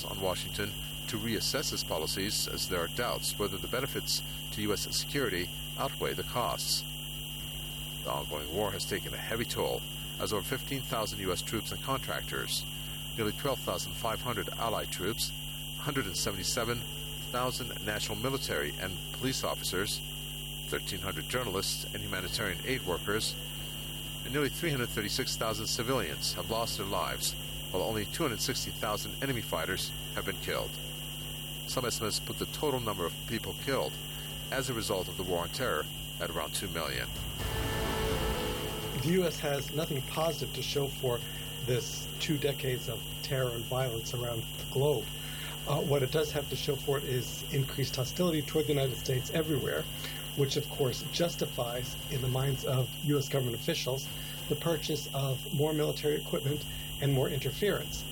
calls on Washington to reassess its policies, as there are doubts whether the benefits to U.S. security outweigh the costs. The ongoing war has taken a heavy toll, as over 15,000 U.S. troops and contractors, nearly 12,500 allied troops, 177,000 national military and police officers, 1,300 journalists and humanitarian aid workers, and nearly 336,000 civilians have lost their lives, while only 260,000 enemy fighters have been killed. Some estimates put the total number of people killed as a result of the war on terror at around 2 million. The U.S. has nothing positive to show for this 2 decades of terror and violence around the globe. What it does have to show for it is increased hostility toward the United States everywhere, which of course justifies, in the minds of U.S. government officials, the purchase of more military equipment and more interference.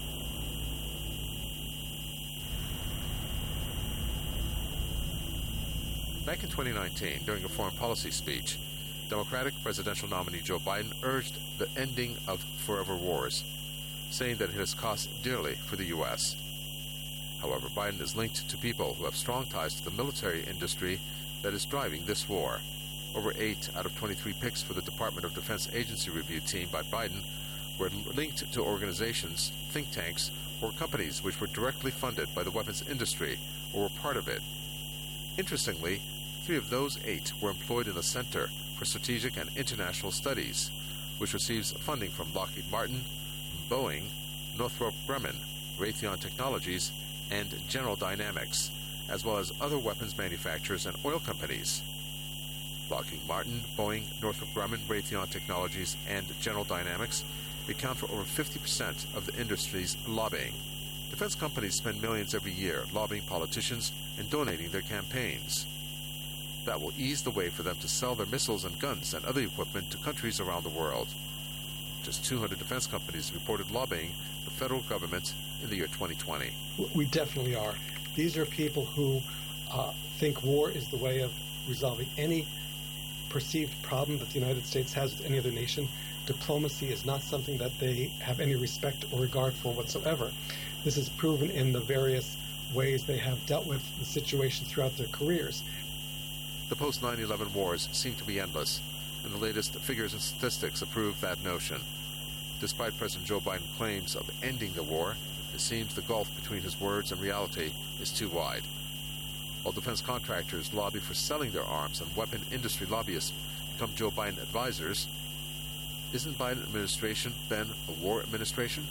Back in 2019, during a foreign policy speech, Democratic presidential nominee Joe Biden urged the ending of forever wars, saying that it has cost dearly for the U.S. However, Biden is linked to people who have strong ties to the military industry that is driving this war. Over 8 out of 23 picks for the Department of Defense Agency review team by Biden were linked to organizations, think tanks, or companies which were directly funded by the weapons industry or were part of it. Interestingly, 3 of those 8 were employed in the Center for Strategic and International Studies, which receives funding from Lockheed Martin, Boeing, Northrop Grumman, Raytheon Technologies, and General Dynamics, as well as other weapons manufacturers and oil companies. Lockheed Martin, Boeing, Northrop Grumman, Raytheon Technologies, and General Dynamics account for over 50% of the industry's lobbying. Defense companies spend millions every year lobbying politicians and donating their campaigns. That will ease the way for them to sell their missiles and guns and other equipment to countries around the world. Just 200 defense companies reported lobbying the federal government in the year 2020. We definitely are. These are people who think war is the way of resolving any perceived problem that the United States has with any other nation. Diplomacy is not something that they have any respect or regard for whatsoever. This is proven in the various ways they have dealt with the situation throughout their careers. The post-9/11 wars seem to be endless, and the latest figures and statistics approve that notion. Despite President Joe Biden's claims of ending the war, it seems the gulf between his words and reality is too wide. While defense contractors lobby for selling their arms and weapon industry lobbyists become Joe Biden advisors, isn't Biden administration then a war administration?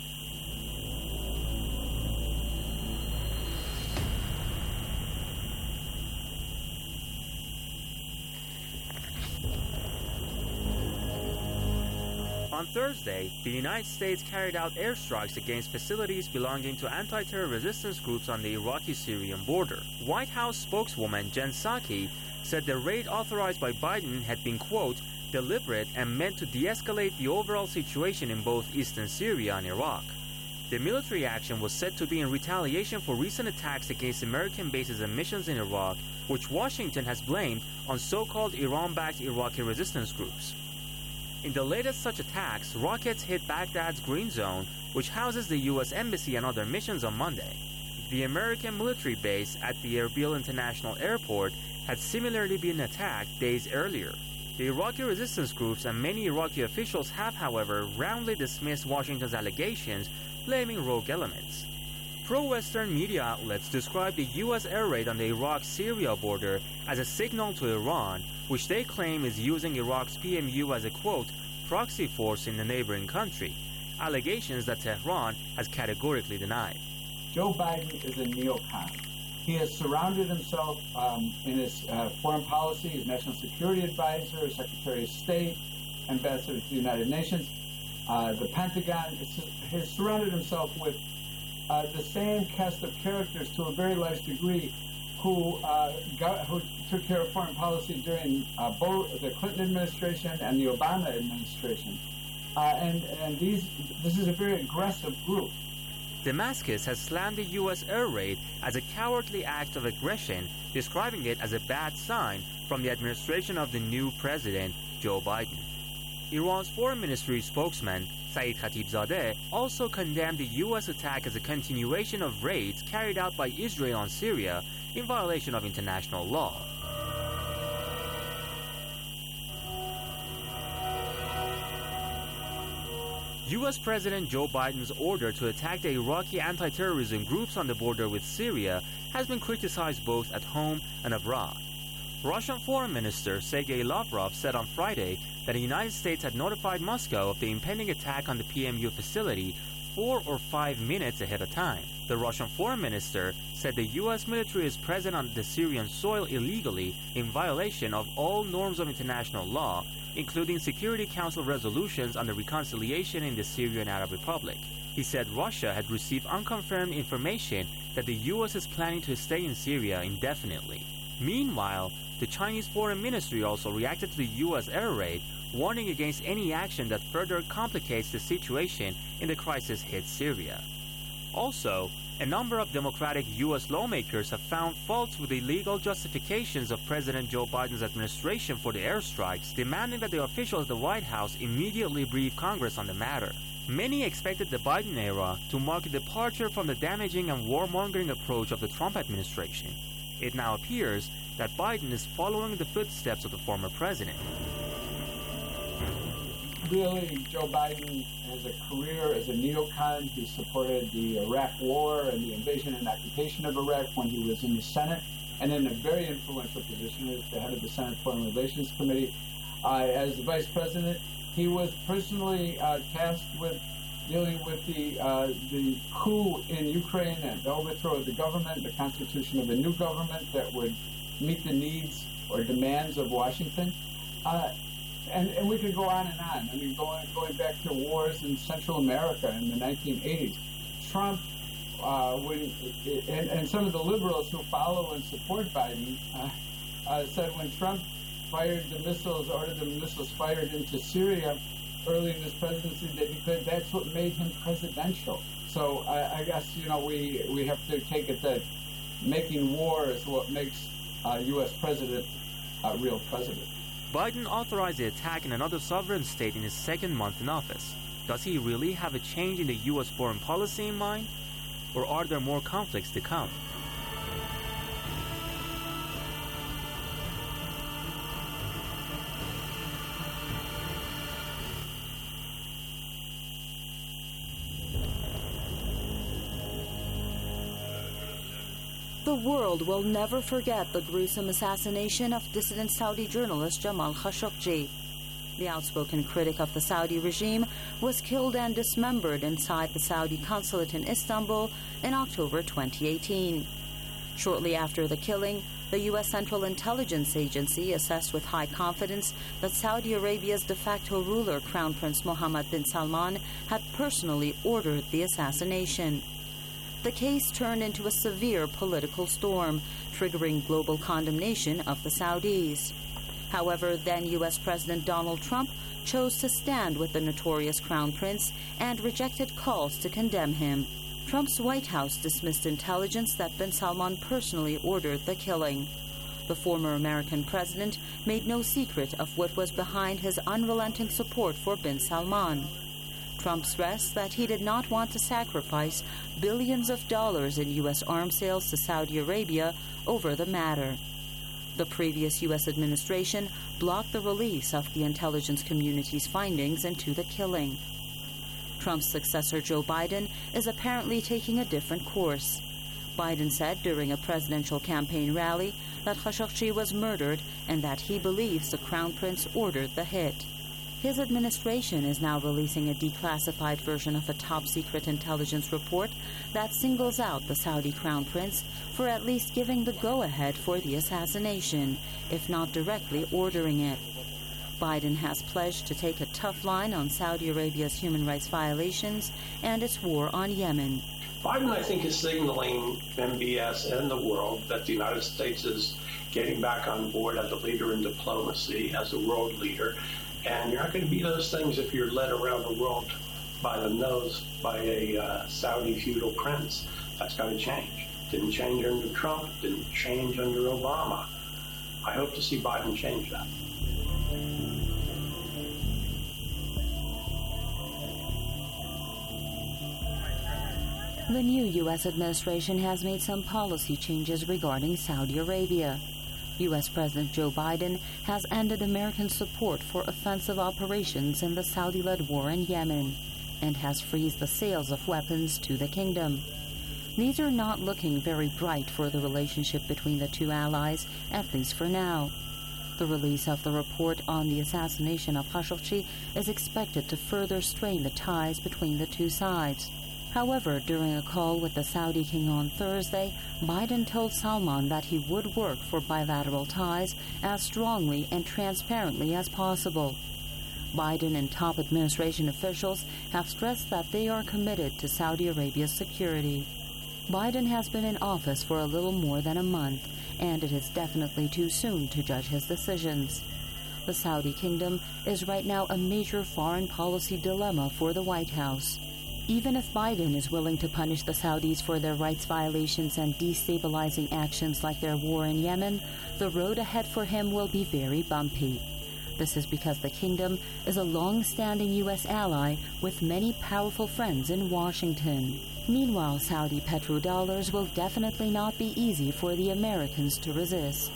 On Thursday, the United States carried out airstrikes against facilities belonging to anti-terror resistance groups on the Iraqi-Syrian border. White House spokeswoman Jen Psaki said the raid authorized by Biden had been, quote, deliberate and meant to de-escalate the overall situation in both eastern Syria and Iraq. The military action was said to be in retaliation for recent attacks against American bases and missions in Iraq, which Washington has blamed on so-called Iran-backed Iraqi resistance groups. In the latest such attacks, rockets hit Baghdad's Green Zone, which houses the U.S. Embassy and other missions on Monday. The American military base at the Erbil International Airport had similarly been attacked days earlier. The Iraqi resistance groups and many Iraqi officials have, however, roundly dismissed Washington's allegations, blaming rogue elements. Pro-Western media outlets describe the U.S. air raid on the Iraq-Syria border as a signal to Iran, which they claim is using Iraq's PMU as a, quote, proxy force in the neighboring country, allegations that Tehran has categorically denied. Joe Biden is a neocon. He has surrounded himself in his foreign policy, his national security advisor, Secretary of State, ambassador to the United Nations, the Pentagon. He has surrounded himself with the same cast of characters to a very large degree who took care of foreign policy during both the Clinton administration and the Obama administration. This is a very aggressive group. Damascus has slammed the U.S. air raid as a cowardly act of aggression, describing it as a bad sign from the administration of the new president, Joe Biden. Iran's foreign ministry spokesman Saeed Khatibzadeh also condemned the U.S. attack as a continuation of raids carried out by Israel on Syria in violation of international law. U.S. President Joe Biden's order to attack the Iraqi anti-terrorism groups on the border with Syria has been criticized both at home and abroad. Russian Foreign Minister Sergei Lavrov said on Friday that the United States had notified Moscow of the impending attack on the PMU facility 4 or 5 minutes ahead of time. The Russian Foreign Minister said the U.S. military is present on the Syrian soil illegally in violation of all norms of international law, including Security Council resolutions on the reconciliation in the Syrian Arab Republic. He said Russia had received unconfirmed information that the U.S. is planning to stay in Syria indefinitely. Meanwhile, the Chinese Foreign Ministry also reacted to the U.S. air raid, warning against any action that further complicates the situation in the crisis-hit Syria. Also, a number of Democratic U.S. lawmakers have found faults with the legal justifications of President Joe Biden's administration for the airstrikes, demanding that the officials at the White House immediately brief Congress on the matter. Many expected the Biden era to mark a departure from the damaging and warmongering approach of the Trump administration. It now appears that Biden is following the footsteps of the former president. Really, Joe Biden has a career as a neocon. He supported the Iraq War and the invasion and occupation of Iraq when he was in the Senate and in a very influential position as the head of the Senate Foreign Relations Committee. As the vice president, he was personally tasked with dealing with the coup in Ukraine and the overthrow of the government, the constitution of a new government that would meet the needs or demands of Washington. And we could go on and on. I mean, going back to wars in Central America in the 1980s. Trump, and some of the liberals who follow and support Biden said when Trump ordered the missiles fired into Syria early in his presidency, that's what made him presidential. So I guess, we have to take it that making war is what makes a U.S. president a real president. Biden authorized the attack in another sovereign state in his second month in office. Does he really have a change in the U.S. foreign policy in mind? Or are there more conflicts to come? The world will never forget the gruesome assassination of dissident Saudi journalist Jamal Khashoggi. The outspoken critic of the Saudi regime was killed and dismembered inside the Saudi consulate in Istanbul in October 2018. Shortly after the killing, the U.S. Central Intelligence Agency assessed with high confidence that Saudi Arabia's de facto ruler, Crown Prince Mohammed bin Salman, had personally ordered the assassination. The case turned into a severe political storm, triggering global condemnation of the Saudis. However, then U.S. President Donald Trump chose to stand with the notorious Crown Prince and rejected calls to condemn him. Trump's White House dismissed intelligence that bin Salman personally ordered the killing. The former American president made no secret of what was behind his unrelenting support for bin Salman. Trump stressed that he did not want to sacrifice billions of dollars in U.S. arms sales to Saudi Arabia over the matter. The previous U.S. administration blocked the release of the intelligence community's findings into the killing. Trump's successor, Joe Biden, is apparently taking a different course. Biden said during a presidential campaign rally that Khashoggi was murdered and that he believes the Crown Prince ordered the hit. His administration is now releasing a declassified version of a top-secret intelligence report that singles out the Saudi Crown Prince for at least giving the go-ahead for the assassination, if not directly ordering it. Biden has pledged to take a tough line on Saudi Arabia's human rights violations and its war on Yemen. Biden, I think, is signaling MBS and the world that the United States is getting back on board as a leader in diplomacy, as a world leader. And you're not going to be those things if you're led around the world by the nose by a Saudi feudal prince. That's got to change. Didn't change under Trump, didn't change under Obama. I hope to see Biden change that. The new U.S. administration has made some policy changes regarding Saudi Arabia. U.S. President Joe Biden has ended American support for offensive operations in the Saudi-led war in Yemen and has freezed the sales of weapons to the kingdom. These are not looking very bright for the relationship between the two allies, at least for now. The release of the report on the assassination of Khashoggi is expected to further strain the ties between the two sides. However, during a call with the Saudi king on Thursday, Biden told Salman that he would work for bilateral ties as strongly and transparently as possible. Biden and top administration officials have stressed that they are committed to Saudi Arabia's security. Biden has been in office for a little more than a month, and it is definitely too soon to judge his decisions. The Saudi kingdom is right now a major foreign policy dilemma for the White House. Even if Biden is willing to punish the Saudis for their rights violations and destabilizing actions like their war in Yemen, the road ahead for him will be very bumpy. This is because the kingdom is a long-standing U.S. ally with many powerful friends in Washington. Meanwhile, Saudi petrodollars will definitely not be easy for the Americans to resist.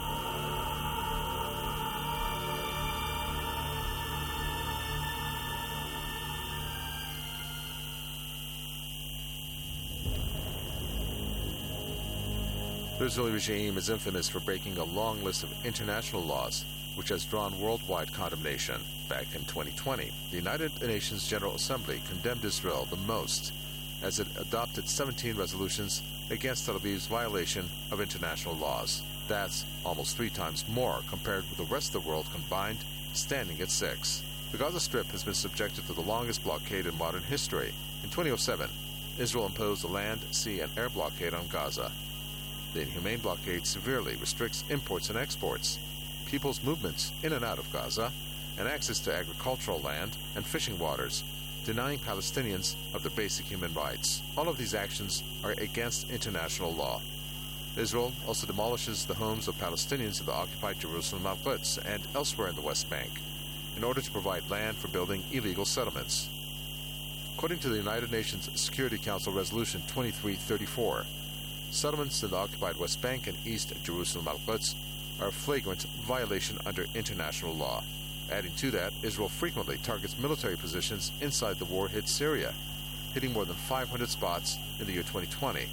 The Israeli regime is infamous for breaking a long list of international laws, which has drawn worldwide condemnation. Back in 2020, the United Nations General Assembly condemned Israel the most, as it adopted 17 resolutions against Tel Aviv's violation of international laws. That's almost 3 times more compared with the rest of the world combined, standing at 6. The Gaza Strip has been subjected to the longest blockade in modern history. In 2007, Israel imposed a land, sea, and air blockade on Gaza. The inhumane blockade severely restricts imports and exports, people's movements in and out of Gaza, and access to agricultural land and fishing waters, denying Palestinians of their basic human rights. All of these actions are against international law. Israel also demolishes the homes of Palestinians in the occupied Jerusalem Al-Quds and elsewhere in the West Bank in order to provide land for building illegal settlements. According to the United Nations Security Council Resolution 2334, settlements in the occupied West Bank and East Jerusalem Al-Quds are a flagrant violation under international law. Adding to that, Israel frequently targets military positions inside the war-hit Syria, hitting more than 500 spots in the year 2020.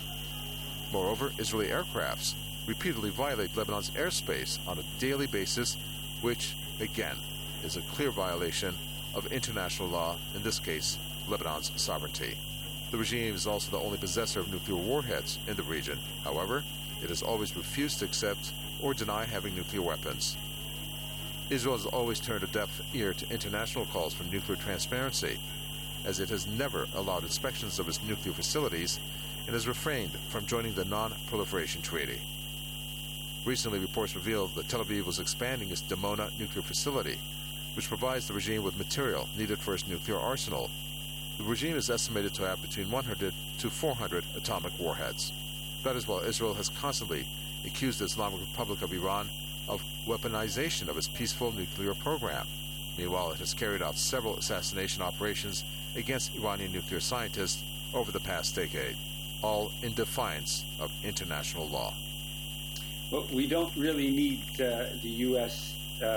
Moreover, Israeli aircrafts repeatedly violate Lebanon's airspace on a daily basis, which, again, is a clear violation of international law, in this case, Lebanon's sovereignty. The regime is also the only possessor of nuclear warheads in the region. However, it has always refused to accept or deny having nuclear weapons. Israel has always turned a deaf ear to international calls for nuclear transparency, as it has never allowed inspections of its nuclear facilities and has refrained from joining the Non-Proliferation Treaty. Recently, reports revealed that Tel Aviv was expanding its Dimona nuclear facility, which provides the regime with material needed for its nuclear arsenal. The regime is estimated to have between 100 to 400 atomic warheads. That is while Israel has constantly accused the Islamic Republic of Iran of weaponization of its peaceful nuclear program. Meanwhile, it has carried out several assassination operations against Iranian nuclear scientists over the past decade, all in defiance of international law. Well, we don't really need the U.S.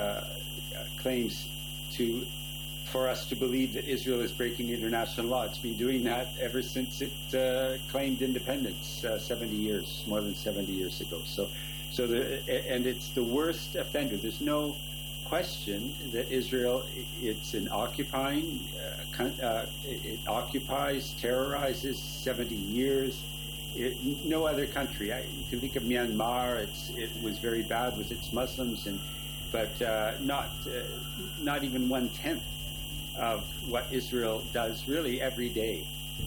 Claims for us to believe that Israel is breaking international law. It's been doing that ever since it claimed independence 70 years, more than 70 years ago. And it's the worst offender. There's no question that Israel, it's an occupying, it occupies, terrorizes 70 years. No other country. You can think of Myanmar. It was very bad with its Muslims, but not even 1/10 of what Israel does really every day.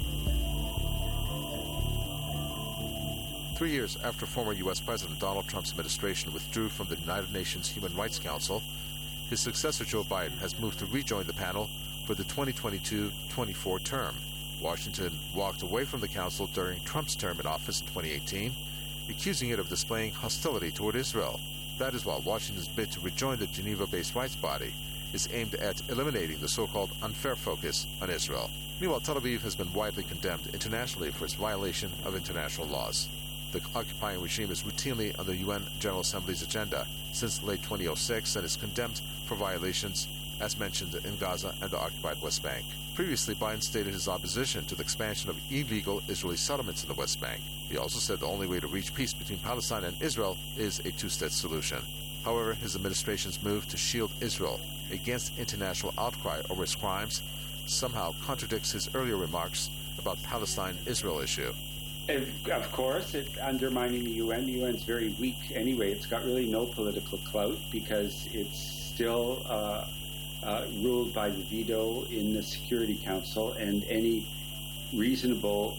3 years after former U.S. President Donald Trump's administration withdrew from the United Nations Human Rights Council, his successor Joe Biden has moved to rejoin the panel for the 2022-24 term. Washington walked away from the council during Trump's term in office in 2018, accusing it of displaying hostility toward Israel. That is while Washington's bid to rejoin the Geneva-based rights body is aimed at eliminating the so-called unfair focus on Israel. Meanwhile, Tel Aviv has been widely condemned internationally for its violation of international laws. The occupying regime is routinely on the UN General Assembly's agenda since late 2006 and is condemned for violations as mentioned in Gaza and the occupied West Bank. Previously, Biden stated his opposition to the expansion of illegal Israeli settlements in the West Bank. He also said the only way to reach peace between Palestine and Israel is a two-state solution. However, his administration's move to shield Israel against international outcry over its crimes somehow contradicts his earlier remarks about Palestine-Israel issue. Of course, undermining the UN. The UN's very weak anyway. It's got really no political clout because it's still ruled by the veto in the Security Council, and any reasonable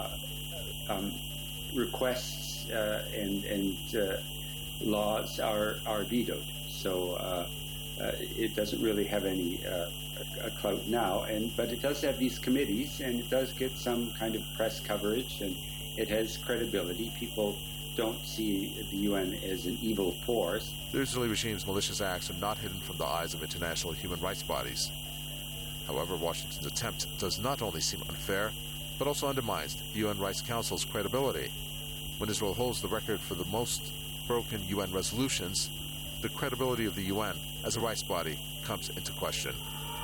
requests and laws are vetoed. So it doesn't really have any clout now, but it does have these committees, and it does get some kind of press coverage, and it has credibility. People don't see the UN as an evil force. The Israeli regime's malicious acts are not hidden from the eyes of international human rights bodies. However, Washington's attempt does not only seem unfair, but also undermines the UN Rights Council's credibility. When Israel holds the record for the most broken UN resolutions, the credibility of the UN as a rights body comes into question.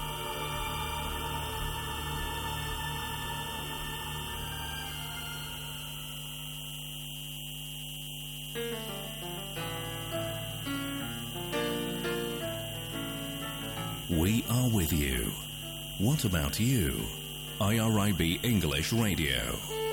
We are with you. What about you? IRIB English Radio.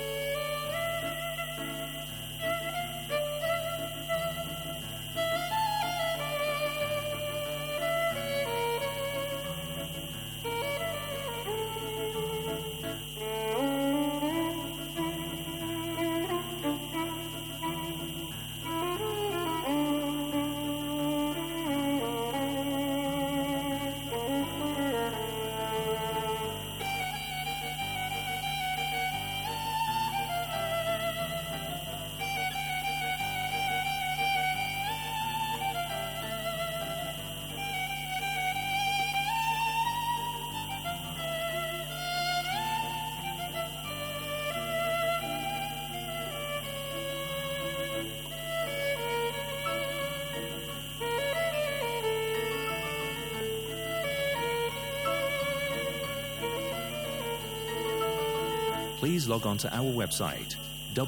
Please log on to our website,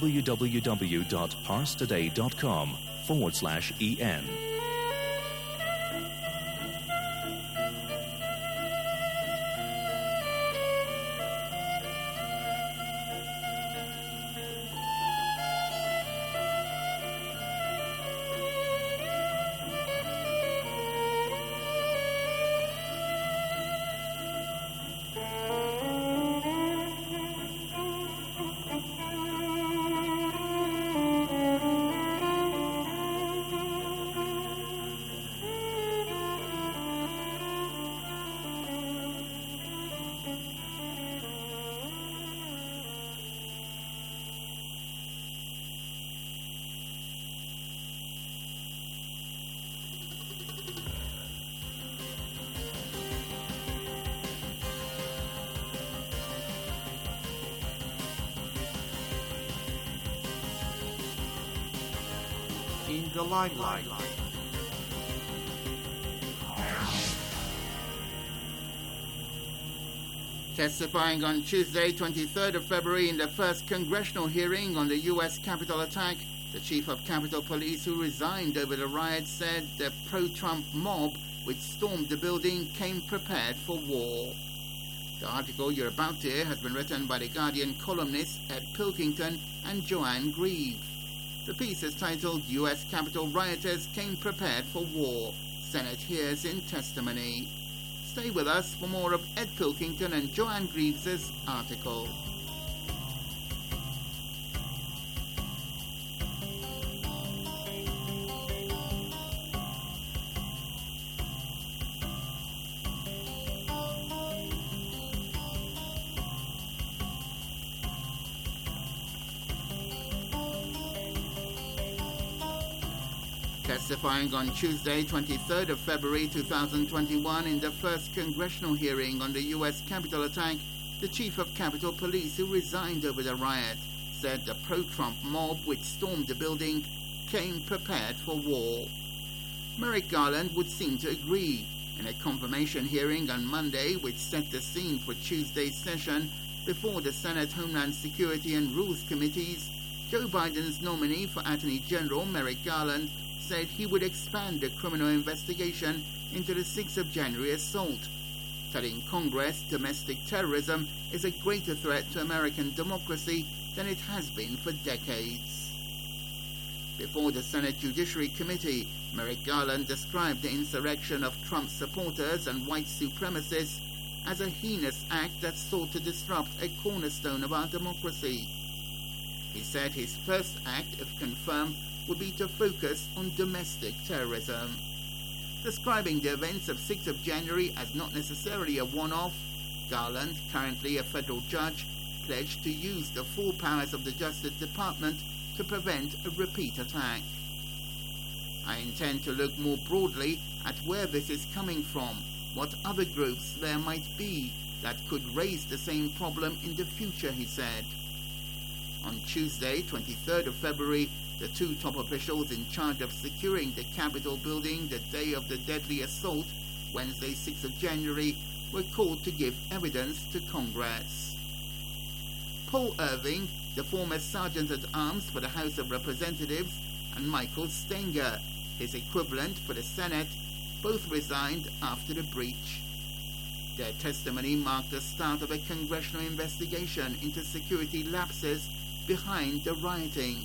www.parstoday.com/en. In the limelight. Testifying on Tuesday, 23rd of February, in the first congressional hearing on the U.S. Capitol attack, the chief of Capitol Police, who resigned over the riot, said the pro-Trump mob which stormed the building came prepared for war. The article you're about to hear has been written by The Guardian columnists Ed Pilkington and Joanne Grieve. The piece is titled U.S. Capitol Rioters Came Prepared for War. Senate hears in testimony. Stay with us for more of Ed Pilkington and Joanne Greaves' article. Testifying on Tuesday, 23rd of February 2021, in the first congressional hearing on the U.S. Capitol attack, The chief of Capitol Police, who resigned over the riot, said the pro-Trump mob which stormed the building came prepared for war. Merrick Garland would seem to agree. In a confirmation hearing on Monday, which set the scene for Tuesday's session before the Senate Homeland Security and Rules Committees, Joe Biden's nominee for Attorney General, Merrick Garland, said he would expand the criminal investigation into the 6th of January assault, telling Congress domestic terrorism is a greater threat to American democracy than it has been for decades. Before the Senate Judiciary Committee, Merrick Garland described the insurrection of Trump supporters and white supremacists as a heinous act that sought to disrupt a cornerstone of our democracy. He said his first act, if confirmed, would be to focus on domestic terrorism. Describing the events of 6th of January as not necessarily a one-off, Garland, currently a federal judge, pledged to use the full powers of the Justice Department to prevent a repeat attack. I intend to look more broadly at where this is coming from, what other groups there might be that could raise the same problem in the future, he said. On Tuesday, 23rd of February, the two top officials in charge of securing the Capitol building the day of the deadly assault, Wednesday, 6th of January, were called to give evidence to Congress. Paul Irving, the former Sergeant-at-Arms for the House of Representatives, and Michael Stenger, his equivalent for the Senate, both resigned after the breach. Their testimony marked the start of a congressional investigation into security lapses behind the rioting.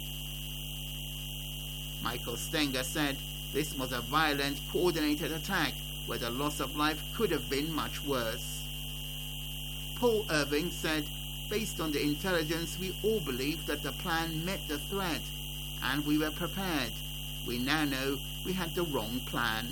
Michael Stenger said this was a violent, coordinated attack where the loss of life could have been much worse. Paul Irving said, based on the intelligence, we all believed that the plan met the threat, and we were prepared. We now know we had the wrong plan.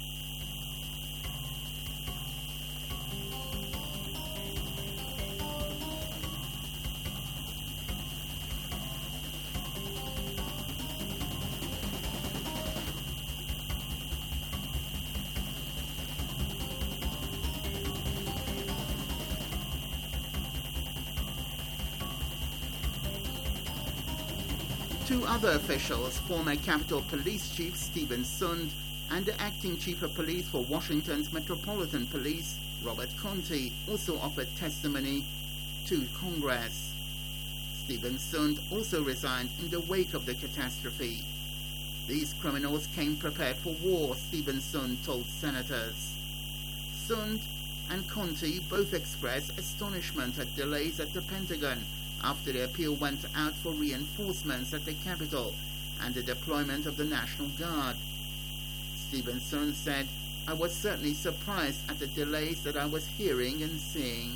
Two other officials, former Capitol Police Chief Steven Sund and the acting Chief of Police for Washington's Metropolitan Police, Robert Conte, also offered testimony to Congress. Steven Sund also resigned in the wake of the catastrophe. These criminals came prepared for war, Steven Sund told senators. Sund and Conte both expressed astonishment at delays at the Pentagon after the appeal went out for reinforcements at the Capitol and the deployment of the National Guard. Steven Sund said, I was certainly surprised at the delays that I was hearing and seeing.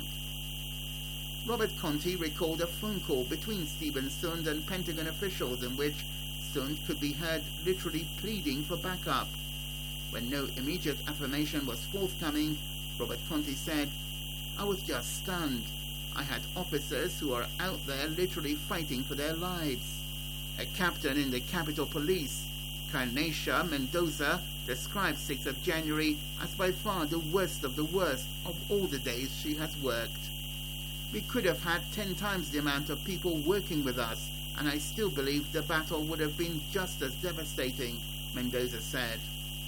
Robert Conte recalled a phone call between Steven Sund and Pentagon officials in which Sund could be heard literally pleading for backup. When no immediate affirmation was forthcoming, Robert Conte said, I was just stunned. I had officers who are out there literally fighting for their lives. A captain in the Capitol Police, Carnecia Mendoza, described 6th of January as by far the worst of all the days she has worked. We could have had 10 times the amount of people working with us, and I still believe the battle would have been just as devastating, Mendoza said.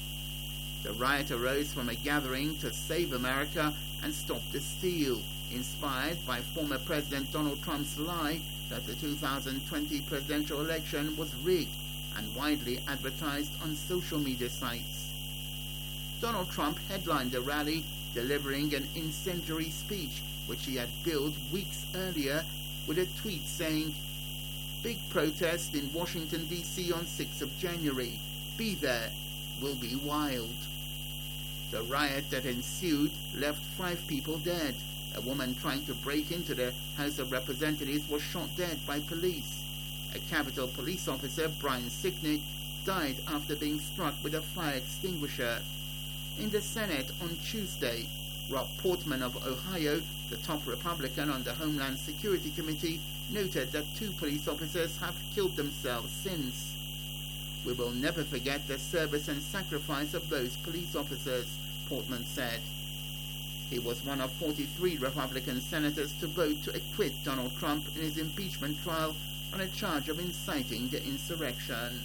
The riot arose from a gathering to save America and stop the steal, inspired by former President Donald Trump's lie that the 2020 presidential election was rigged and widely advertised on social media sites. Donald Trump headlined the rally, delivering an incendiary speech which he had billed weeks earlier with a tweet saying, "Big protest in Washington, D.C. on 6th of January. Be there. Will be wild." The riot that ensued left 5 people dead. A woman trying to break into the House of Representatives was shot dead by police. A Capitol Police officer, Brian Sicknick, died after being struck with a fire extinguisher. In the Senate on Tuesday, Rob Portman of Ohio, the top Republican on the Homeland Security Committee, noted that 2 police officers have killed themselves since. "We will never forget the service and sacrifice of those police officers," Portman said. He was one of 43 Republican senators to vote to acquit Donald Trump in his impeachment trial on a charge of inciting the insurrection.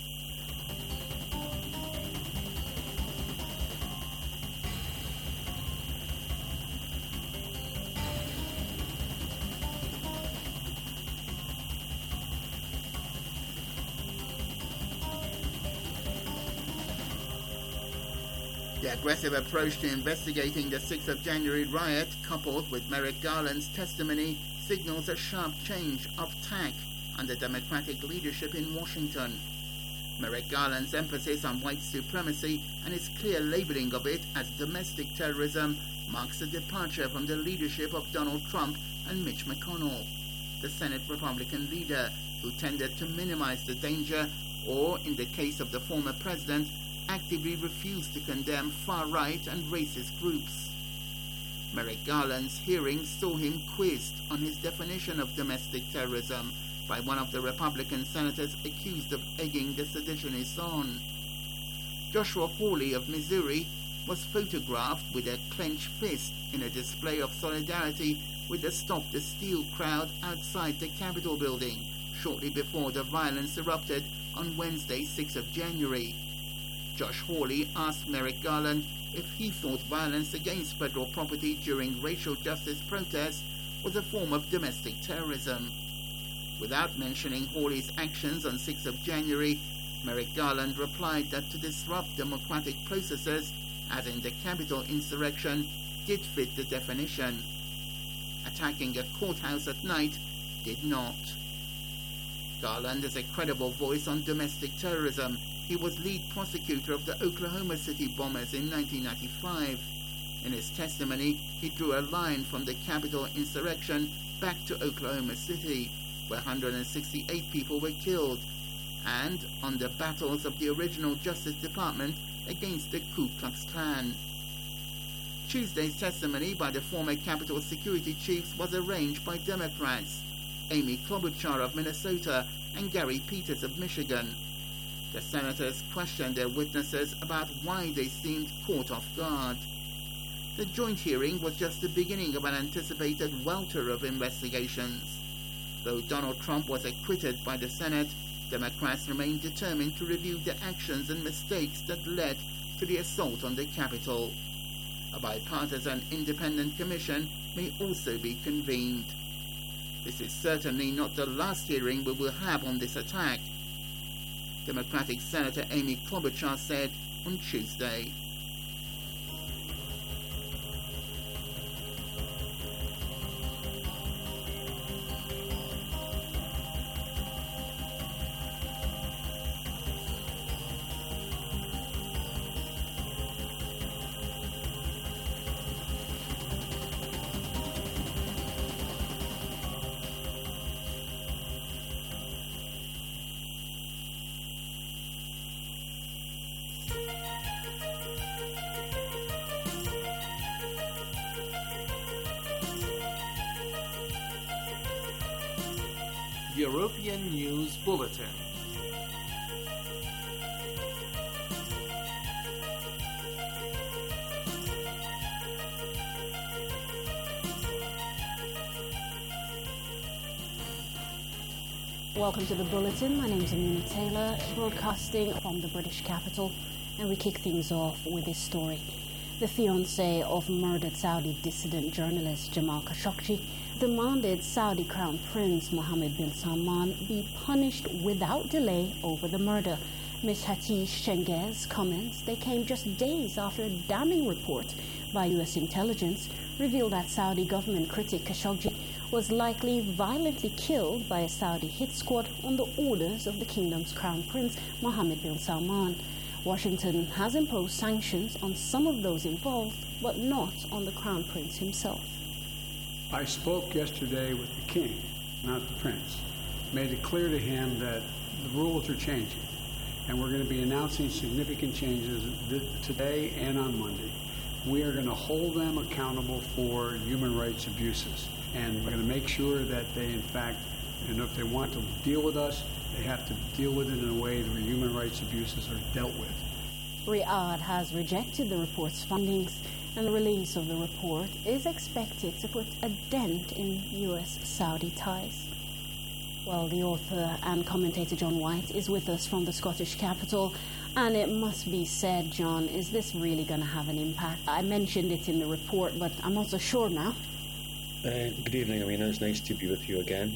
The aggressive approach to investigating the 6th of January riot, coupled with Merrick Garland's testimony, signals a sharp change of tack under Democratic leadership in Washington. Merrick Garland's emphasis on white supremacy and his clear labeling of it as domestic terrorism marks a departure from the leadership of Donald Trump and Mitch McConnell, the Senate Republican leader, who tended to minimize the danger or, in the case of the former president, actively refused to condemn far-right and racist groups. Merrick Garland's hearing saw him quizzed on his definition of domestic terrorism by one of the Republican senators accused of egging the seditionists on. Joshua Hawley of Missouri was photographed with a clenched fist in a display of solidarity with the Stop the Steal crowd outside the Capitol building shortly before the violence erupted on Wednesday, 6th of January. Josh Hawley asked Merrick Garland if he thought violence against federal property during racial justice protests was a form of domestic terrorism. Without mentioning Hawley's actions on 6th of January, Merrick Garland replied that to disrupt democratic processes, as in the Capitol insurrection, did fit the definition. Attacking a courthouse at night did not. Garland is a credible voice on domestic terrorism. He was lead prosecutor of the Oklahoma City bombers in 1995. In his testimony, he drew a line from the Capitol insurrection back to Oklahoma City, where 168 people were killed, and on the battles of the original Justice Department against the Ku Klux Klan. Tuesday's testimony by the former Capitol security chiefs was arranged by Democrats, Amy Klobuchar of Minnesota and Gary Peters of Michigan. The senators questioned their witnesses about why they seemed caught off guard. The joint hearing was just the beginning of an anticipated welter of investigations. Though Donald Trump was acquitted by the Senate, Democrats remain determined to review the actions and mistakes that led to the assault on the Capitol. A bipartisan independent commission may also be convened. This is certainly not the last hearing we will have on this attack, Democratic Senator Amy Klobuchar said on Tuesday. European News Bulletin. Welcome to the Bulletin. My name is Amina Taylor, broadcasting from the British capital, and we kick things off with this story. The fiancé of murdered Saudi dissident journalist Jamal Khashoggi demanded Saudi Crown Prince Mohammed bin Salman be punished without delay over the murder. Ms. Hatice Cengiz comments they came just days after a damning report by U.S. intelligence revealed that Saudi government critic Khashoggi was likely violently killed by a Saudi hit squad on the orders of the kingdom's Crown Prince Mohammed bin Salman. Washington has imposed sanctions on some of those involved, but not on the Crown Prince himself. I spoke yesterday with the king, not the prince. Made it clear to him that the rules are changing, and we're going to be announcing significant changes today and on Monday. We are going to hold them accountable for human rights abuses, and we're going to make sure that they, in fact, and if they want to deal with us, they have to deal with it in a way where human rights abuses are dealt with. Riyadh has rejected the report's findings, and the release of the report is expected to put a dent in US-Saudi ties. Well, the author and commentator John White is with us from the Scottish capital, and it must be said, John, is this really going to have an impact? I mentioned it in the report, but I'm not so sure now. Good evening, Amina. It's nice to be with you again.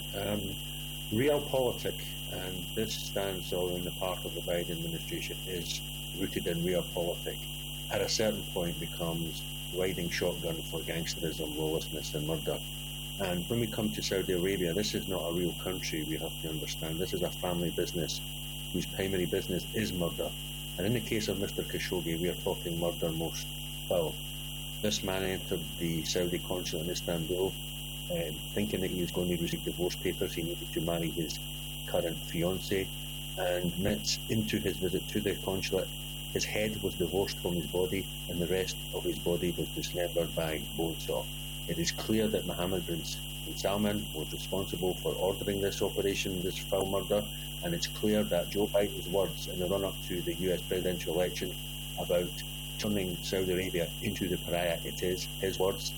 Realpolitik, and this stance on the part of the Biden administration, is rooted in realpolitik. At a certain point becomes riding shotgun for gangsterism, lawlessness and murder. And when we come to Saudi Arabia, this is not a real country, we have to understand. This is a family business whose primary business is murder. And in the case of Mr. Khashoggi, we are talking murder most foul. This man entered the Saudi consulate in Istanbul thinking that he was going to receive divorce papers. He needed to marry his current fiancée, and minutes into his visit to the consulate, his head was divorced from his body and the rest of his body was dismembered by bone saw. It is clear that Mohammed bin Salman was responsible for ordering this operation, this foul murder, and it's clear that Joe Biden's words in the run-up to the US presidential election about turning Saudi Arabia into the pariah, it is his words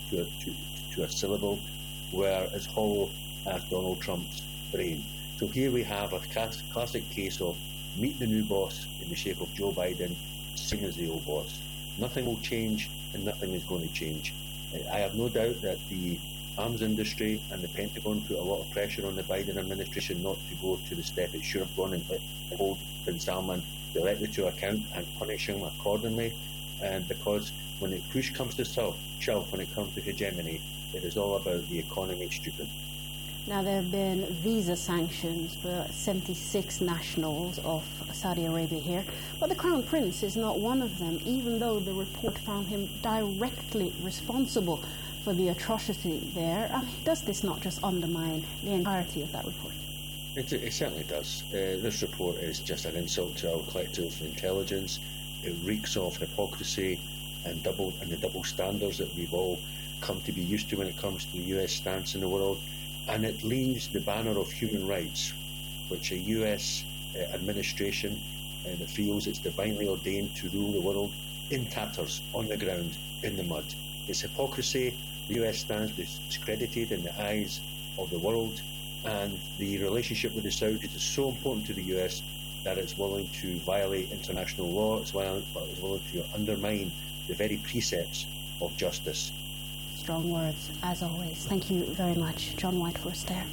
to a syllable, were as hollow as Donald Trump's brain. So here we have a classic case of meet the new boss in the shape of Joe Biden, same as the old boss. Nothing will change and nothing is going to change. I have no doubt that the arms industry and the Pentagon put a lot of pressure on the Biden administration not to go to the step it should have gone and hold bin Salman directly to account and punish him accordingly. Because when the push comes to shove, when it comes to hegemony, it is all about the economy, stupid. Now, there have been visa sanctions for 76 nationals of Saudi Arabia here, but the Crown Prince is not one of them, even though the report found him directly responsible for the atrocity there. I mean, does this not just undermine the entirety of that report? It certainly does. This report is just an insult to our collective intelligence. It reeks of hypocrisy and the double standards that we've all come to be used to when it comes to the US stance in the world. And it leaves the banner of human rights, which a US administration that feels it's divinely ordained to rule the world, in tatters, on the ground, in the mud. It's hypocrisy. The US stands discredited in the eyes of the world, and the relationship with the Saudis is so important to the US that it's willing to violate international law, it's willing to undermine the very precepts of justice. Strong words, as always. Thank you very much, John White, for us there.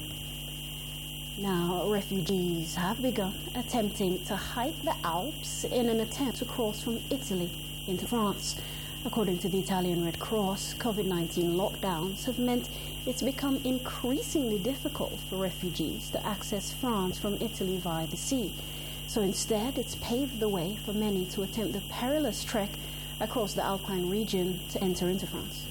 Now, refugees have begun attempting to hike the Alps in an attempt to cross from Italy into France. According to the Italian Red Cross, COVID-19 lockdowns have meant it's become increasingly difficult for refugees to access France from Italy via the sea. So instead, it's paved the way for many to attempt the perilous trek across the Alpine region to enter into France.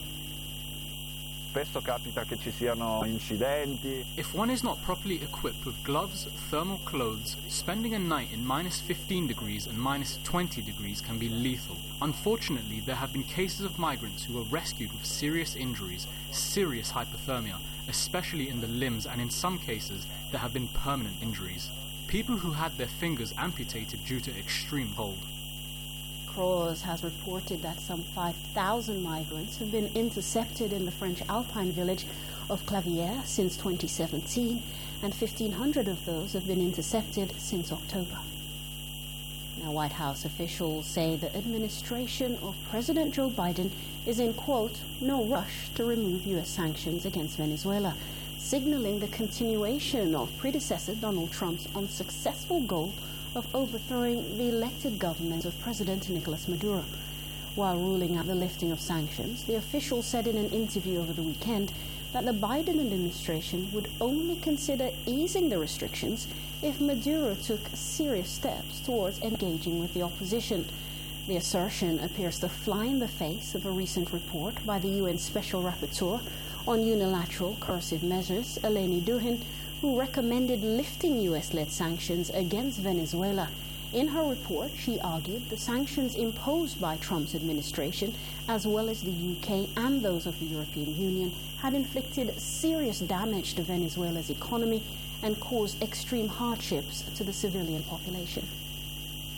If one is not properly equipped with gloves, thermal clothes, spending a night in -15 degrees and -20 degrees can be lethal. Unfortunately, there have been cases of migrants who were rescued with serious injuries, serious hypothermia, especially in the limbs, and in some cases there have been permanent injuries. People who had their fingers amputated due to extreme cold. Cross has reported that some 5,000 migrants have been intercepted in the French Alpine village of Clavière since 2017, and 1,500 of those have been intercepted since October. Now, White House officials say the administration of President Joe Biden is in, quote, no rush to remove U.S. sanctions against Venezuela, signaling the continuation of predecessor Donald Trump's unsuccessful goal of overthrowing the elected government of President Nicolas Maduro. While ruling out the lifting of sanctions, the official said in an interview over the weekend that the Biden administration would only consider easing the restrictions if Maduro took serious steps towards engaging with the opposition. The assertion appears to fly in the face of a recent report by the UN Special Rapporteur on unilateral coercive measures, Eleni Duhin, who recommended lifting US-led sanctions against Venezuela. In her report, she argued the sanctions imposed by Trump's administration, as well as the UK and those of the European Union, had inflicted serious damage to Venezuela's economy and caused extreme hardships to the civilian population.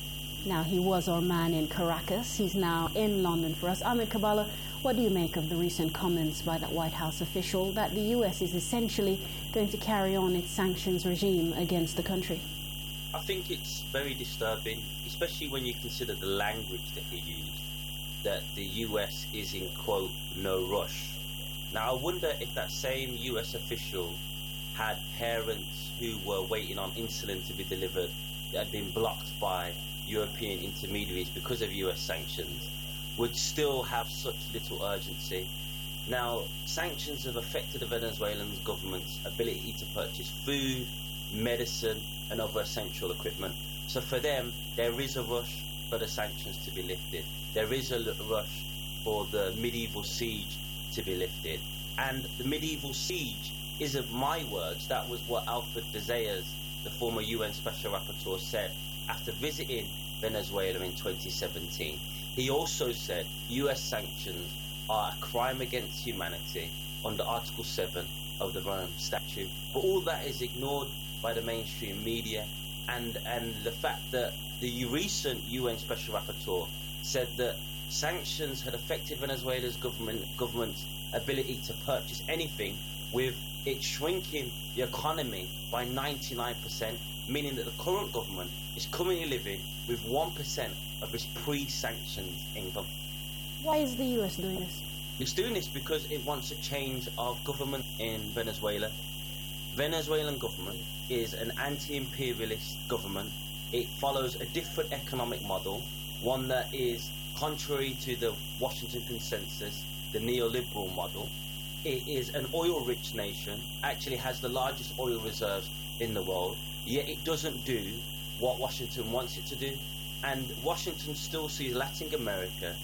Now, he was our man in Caracas. He's now in London for us. Ahmed Kabbalah, what do you make of the recent comments by that White House official that the U.S. is essentially going to carry on its sanctions regime against the country? I think it's very disturbing, especially when you consider the language that he used, that the U.S. is in, quote, no rush. Now, I wonder if that same U.S. official had parents who were waiting on insulin to be delivered that had been blocked by European intermediaries because of US sanctions, would still have such little urgency. Now, sanctions have affected the Venezuelan government's ability to purchase food, medicine, and other essential equipment. So for them, there is a rush for the sanctions to be lifted. There is a rush for the medieval siege to be lifted. And the medieval siege isn't my words. That was what Alfred de Zayas, the former UN Special Rapporteur, said after visiting Venezuela in 2017. He also said US sanctions are a crime against humanity under Article 7 of the Rome Statute. But all that is ignored by the mainstream media, and the fact that the recent UN Special Rapporteur said that sanctions had affected Venezuela's government's ability to purchase anything, with it shrinking the economy by 99%, meaning that the current government is currently living with 1% of its pre-sanctions income. Why is the US doing this? It's doing this because it wants a change of government in Venezuela. Venezuelan government is an anti-imperialist government. It follows a different economic model, one that is contrary to the Washington Consensus, the neoliberal model. It is an oil-rich nation, actually has the largest oil reserves in the world, yet it doesn't do what Washington wants it to do. And Washington still sees Latin America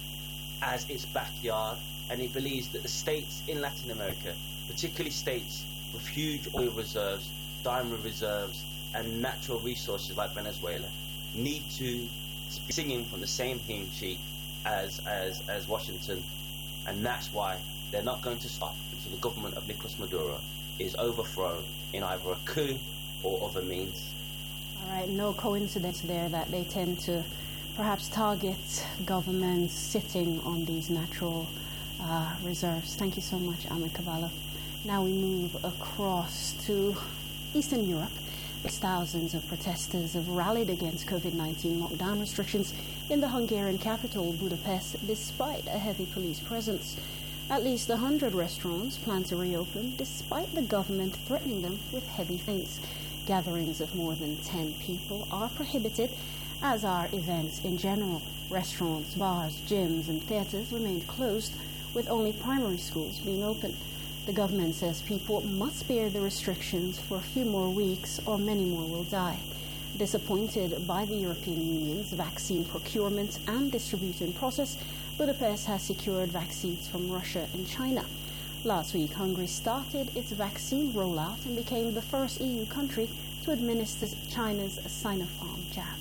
as its backyard, and it believes that the states in Latin America, particularly states with huge oil reserves, diamond reserves, and natural resources like Venezuela, need to be singing from the same hymn sheet as Washington. And that's why they're not going to stop until the government of Nicolas Maduro is overthrown in either a coup or other means. All right, no coincidence there that they tend to perhaps target governments sitting on these natural reserves. Thank you so much, Ahmed Kabbalah. Now we move across to Eastern Europe. Thousands of protesters have rallied against COVID-19 lockdown restrictions in the Hungarian capital, Budapest, despite a heavy police presence. At least 100 restaurants plan to reopen, despite the government threatening them with heavy fines. Gatherings of more than 10 people are prohibited, as are events in general. Restaurants, bars, gyms, and theaters remain closed, with only primary schools being open. The government says people must bear the restrictions for a few more weeks or many more will die. Disappointed by the European Union's vaccine procurement and distribution process, Budapest has secured vaccines from Russia and China. Last week, Hungary started its vaccine rollout and became the first EU country to administer China's Sinopharm jab.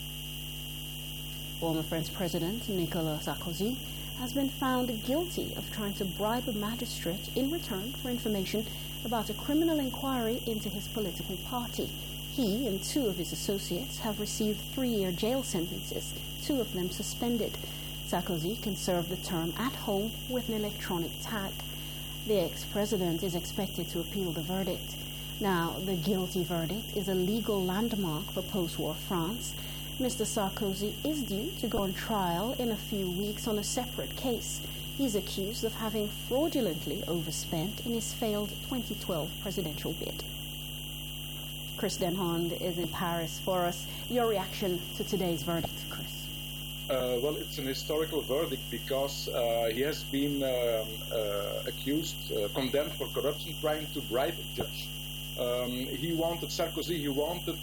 Former French President Nicolas Sarkozy has been found guilty of trying to bribe a magistrate in return for information about a criminal inquiry into his political party. He and two of his associates have received 3-year jail sentences, 2 of them suspended. Sarkozy can serve the term at home with an electronic tag. The ex-president is expected to appeal the verdict. Now, the guilty verdict is a legal landmark for post-war France. Mr. Sarkozy is due to go on trial in a few weeks on a separate case. He's accused of having fraudulently overspent in his failed 2012 presidential bid. Chris Denhond is in Paris for us. Your reaction to today's verdict, Chris? Well, it's an historical verdict because he has been accused, condemned for corruption, trying to bribe a judge. Sarkozy wanted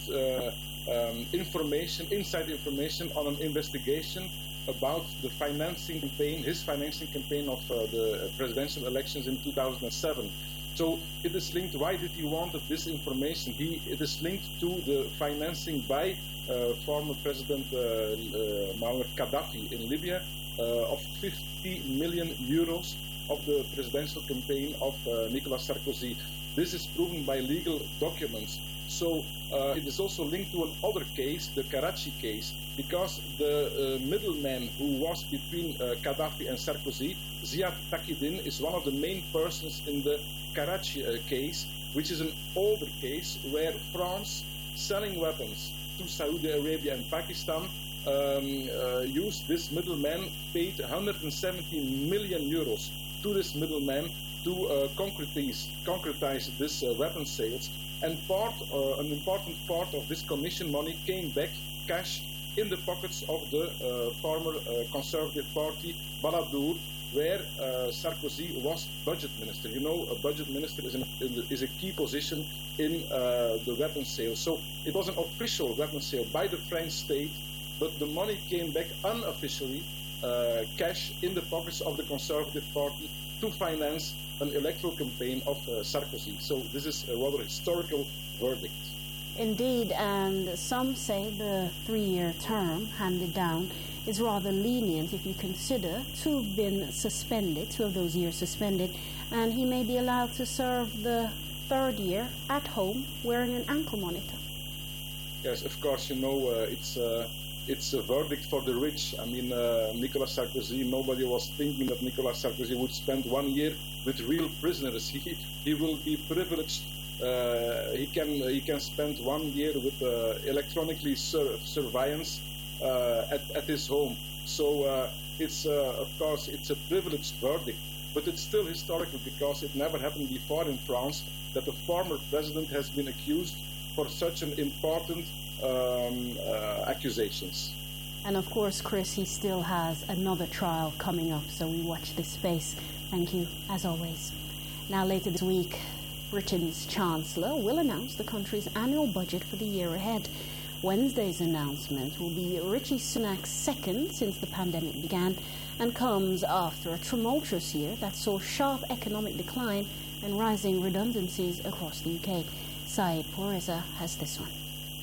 inside information on an investigation about the financing campaign, his financing campaign of the presidential elections in 2007. So it is linked. Why did he want this information? It is linked to the financing by former President Muammar Gaddafi in Libya of 50 million euros of the presidential campaign of Nicolas Sarkozy. This is proven by legal documents. So it is also linked to another case, the Karachi case, because the middleman who was between Gaddafi and Sarkozy, Ziad Taqiyuddin, is one of the main persons in the Karachi case, which is an older case where France, selling weapons to Saudi Arabia and Pakistan, used this middleman, paid 170 million euros to this middleman to concretize this weapon sales. And an important part of this commission money came back cash in the pockets of the former Conservative Party, Balladour, where Sarkozy was budget minister. You know, a budget minister is a key position in the weapon sale. So it was an official weapon sale by the French state, but the money came back unofficially, cash in the pockets of the Conservative Party to finance an electoral campaign of Sarkozy. So this is a rather historical verdict. Indeed, and some say the 3-year term handed down is rather lenient if you consider two have been suspended, 2 of those years suspended, and he may be allowed to serve the 3rd year at home wearing an ankle monitor. Yes, of course, you know, it's a verdict for the rich. I mean, Nicolas Sarkozy, nobody was thinking that Nicolas Sarkozy would spend 1 year with real prisoners. He will be privileged. He can spend 1 year with electronically surveillance at his home. So it's of course it's a privileged verdict, but it's still historical because it never happened before in France that a former president has been accused for such an important accusations. And of course, Chris, he still has another trial coming up, so we watch this space. Thank you, as always. Now, later this week, Britain's Chancellor will announce the country's annual budget for the year ahead. Wednesday's announcement will be Rishi Sunak's second since the pandemic began and comes after a tumultuous year that saw sharp economic decline and rising redundancies across the UK. Saeed Pourreza has this one.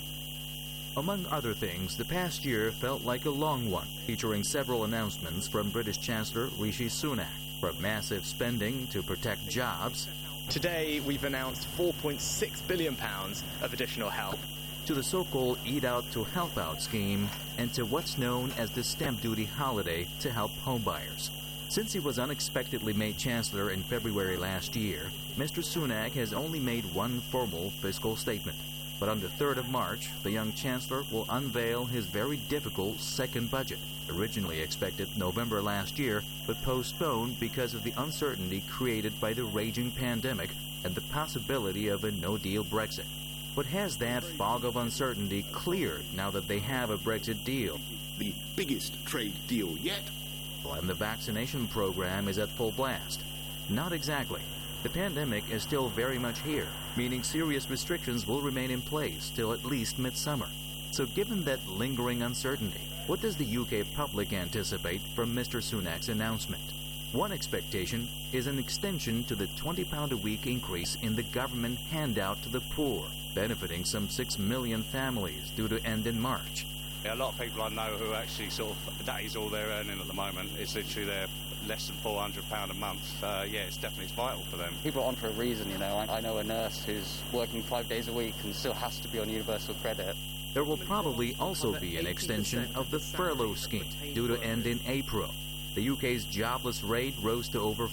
Among other things, the past year felt like a long one, featuring several announcements from British Chancellor Rishi Sunak, from massive spending to protect jobs. Today, we've announced £4.6 billion of additional help. To the so-called Eat Out to Help Out scheme, and to what's known as the stamp duty holiday to help homebuyers. Since he was unexpectedly made Chancellor in February last year, Mr. Sunak has only made one formal fiscal statement. But on the 3rd of March, the young Chancellor will unveil his very difficult second budget, originally expected November last year, but postponed because of the uncertainty created by the raging pandemic and the possibility of a no-deal Brexit. But has that fog of uncertainty cleared now that they have a Brexit deal? The biggest trade deal yet. And the vaccination program is at full blast? Not exactly. The pandemic is still very much here, meaning serious restrictions will remain in place till at least midsummer. So given that lingering uncertainty, what does the UK public anticipate from Mr. Sunak's announcement? One expectation is an extension to the £20 a week increase in the government handout to the poor, benefiting some 6 million families due to end in March. A lot of people I know who actually that is all they're earning at the moment. It's literally their less than £400 a month. It's definitely vital for them. People are on for a reason, you know. I know a nurse who's working 5 days a week and still has to be on universal credit. There will probably also be an extension of the furlough scheme, due to end in April. The UK's jobless rate rose to over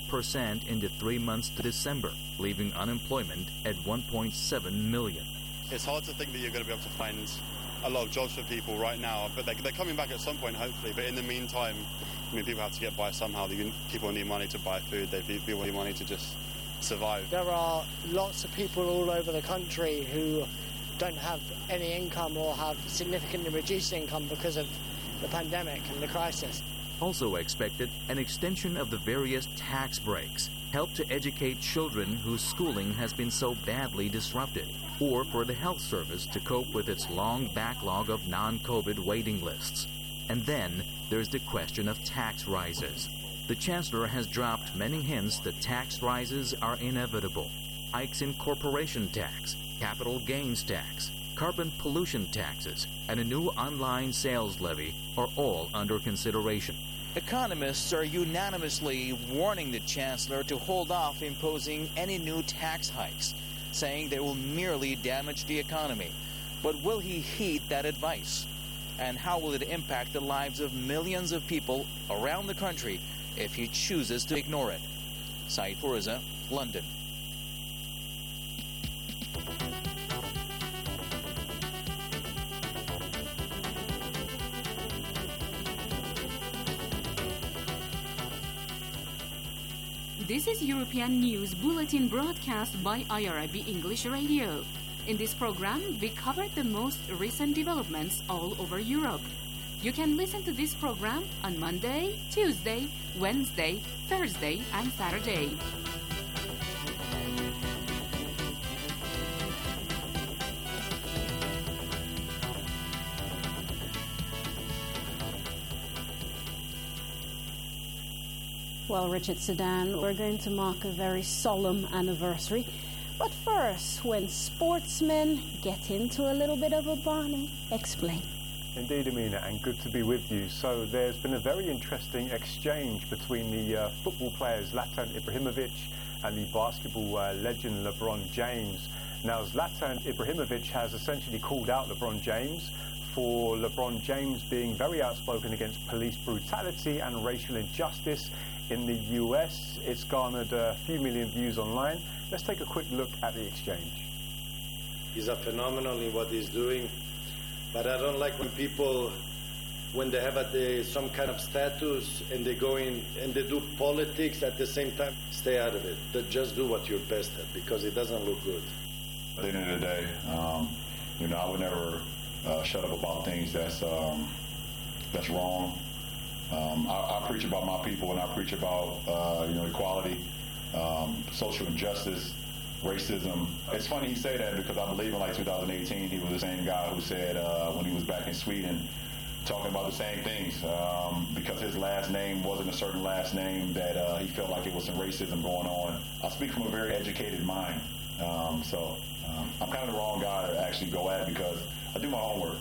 5% in the 3 months to December, leaving unemployment at 1.7 million. It's hard to think that you're going to be able to find a lot of jobs for people right now, but they're coming back at some point, hopefully. But in the meantime, I mean, people have to get by somehow. People need money to buy food. People need money to just survive. There are lots of people all over the country who don't have any income or have significantly reduced income because of the pandemic and the crisis. Also expected an extension of the various tax breaks, help to educate children whose schooling has been so badly disrupted, or for the health service to cope with its long backlog of non-COVID waiting lists. And then there's the question of tax rises. The Chancellor has dropped many hints that tax rises are inevitable. Hikes in corporation tax, capital gains tax, carbon pollution taxes, and a new online sales levy are all under consideration. Economists are unanimously warning the Chancellor to hold off imposing any new tax hikes. saying they will merely damage the economy. But will he heed that advice? And how will it impact the lives of millions of people around the country if he chooses to ignore it? Saeed Fouruza, London. This is European News Bulletin broadcast by IRIB English Radio. In this program, we cover the most recent developments all over Europe. You can listen to this program on Monday, Tuesday, Wednesday, Thursday, and Saturday. Well, Richard Sudan, we're going to mark a very solemn anniversary. But first, when sportsmen get into a little bit of a Barney, explain. Indeed, Amina, and good to be with you. So there's been a very interesting exchange between the football players Zlatan Ibrahimovic and the basketball legend LeBron James. Now, Zlatan Ibrahimovic has essentially called out LeBron James for LeBron James being very outspoken against police brutality and racial injustice in the US. It's garnered a few million views online. Let's take a quick look at the exchange. He's a phenomenal in what he's doing, but I don't like when people, when they have some kind of status and they go in and they do politics at the same time. Stay out of it. Just do what you're best at, because it doesn't look good. At the end of the day, I would never shut up about things that's wrong. I preach about my people, and I preach about equality, social injustice, racism. It's funny he say that, because I believe in 2018 he was the same guy who said when he was back in Sweden talking about the same things, because his last name wasn't a certain last name, that he felt like it was some racism going on. I speak from a very educated mind, so I'm kind of the wrong guy to actually go at, because I do my homework.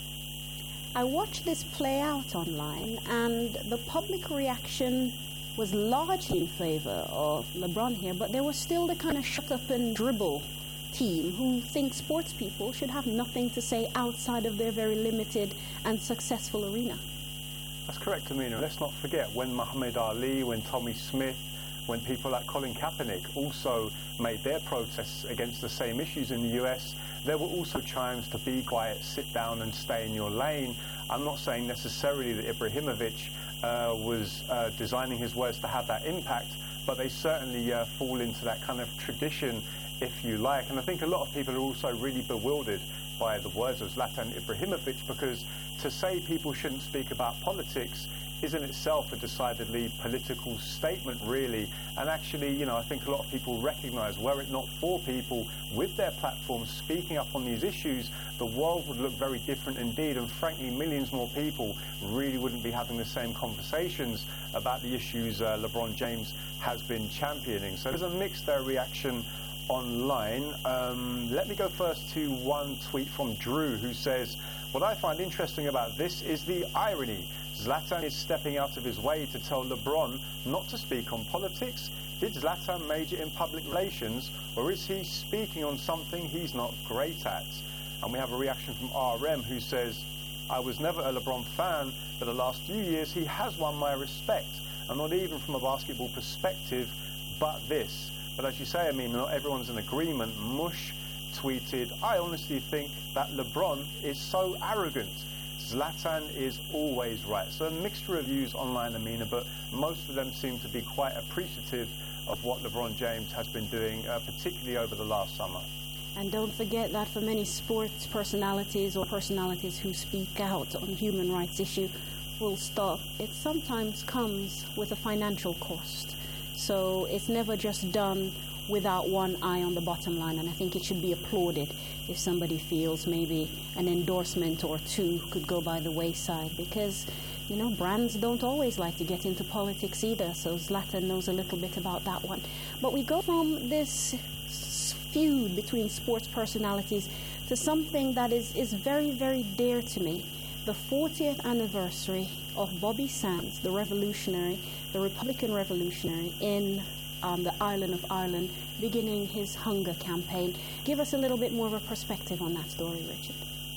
I watched this play out online, and the public reaction was largely in favor of LeBron here, but there was still the kind of shut up and dribble team who think sports people should have nothing to say outside of their very limited and successful arena. That's correct, Amina. Let's not forget when Muhammad Ali, when Tommy Smith, when people like Colin Kaepernick also made their protests against the same issues in the US, there were also chimes to be quiet, sit down and stay in your lane. I'm not saying necessarily that Ibrahimovic was designing his words to have that impact, but they certainly fall into that kind of tradition, if you like. And I think a lot of people are also really bewildered by the words of Zlatan Ibrahimovic, because to say people shouldn't speak about politics is in itself a decidedly political statement, really. And actually, I think a lot of people recognise, were it not for people with their platforms speaking up on these issues, the world would look very different indeed. And frankly, millions more people really wouldn't be having the same conversations about the issues LeBron James has been championing. So there's a mixed reaction online. Let me go first to one tweet from Drew, who says, "What I find interesting about this is the irony. Zlatan is stepping out of his way to tell LeBron not to speak on politics. Did Zlatan major in public relations, or is he speaking on something he's not great at?" And we have a reaction from RM, who says, "I was never a LeBron fan, but the last few years he has won my respect, and not even from a basketball perspective, but this." But as you say, I mean, not everyone's in agreement. Mush tweeted, "I honestly think that LeBron is so arrogant. Zlatan is always right." So a mixed reviews online, Amina, but most of them seem to be quite appreciative of what LeBron James has been doing, particularly over the last summer. And don't forget that for many sports personalities or personalities who speak out on human rights issue, full stop, it sometimes comes with a financial cost. So it's never just done without one eye on the bottom line, and I think it should be applauded if somebody feels maybe an endorsement or two could go by the wayside, because brands don't always like to get into politics either, so Zlatan knows a little bit about that one. But we go from this feud between sports personalities to something that is very, very dear to me, the 40th anniversary of Bobby Sands, the Republican revolutionary in on the island of Ireland, beginning his hunger campaign. Give us a little bit more of a perspective on that story, Richard.